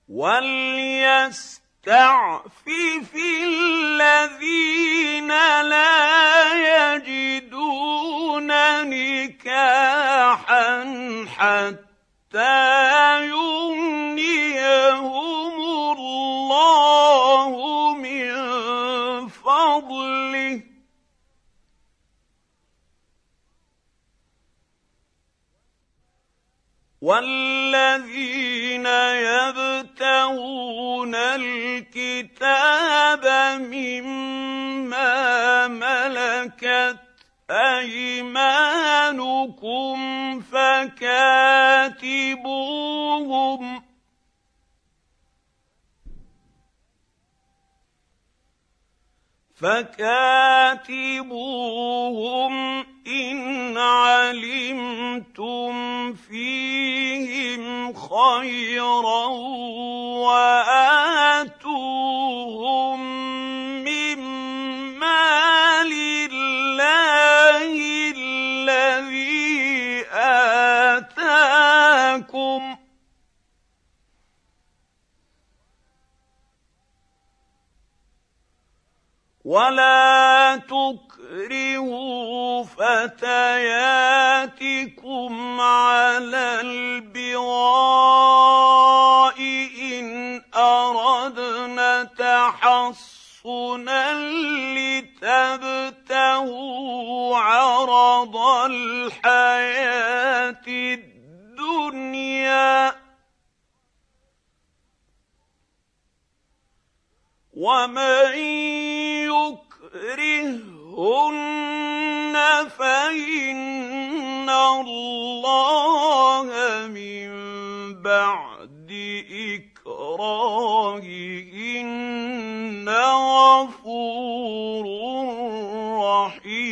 وَلْيَسْتَعْفِفِ الَّذِينَ لَا يَجِدُونَ نِكَاحًا حَتَّىٰ يُغْنِيَهُمُ اللَّهُ مِن فَضْلِهِ ۗ وَالَّذِينَ يَبْتَغُونَ الْكِتَابَ مِمَّا مَلَكَتْ أَيْمَانُكُمْ فَكَاتِبُوهُمْ إِنْ عَلِمْتُمْ فِيهِمْ خَيْرًا وَآتُوهُم مِّن مَّالِ اللَّهِ الَّذِي آتَاكُمْ ۚ وَلَا تُكْرِهُوا فَتَيَاتِكُمْ عَلَى الْبِغَاءِ إِنْ أَرَدْنَ تَحَصُّنًا لِّتَبْتَغُوا عَرَضَ الْحَيَاةِ الدُّنْيَا ۚ وَمَن يُكْرِههُّنَّ فَإِنَّ اللَّهَ مِن بَعْدِ إِكْرَاهِهِنَّ غَفُورٌ رَّحِيمٌ.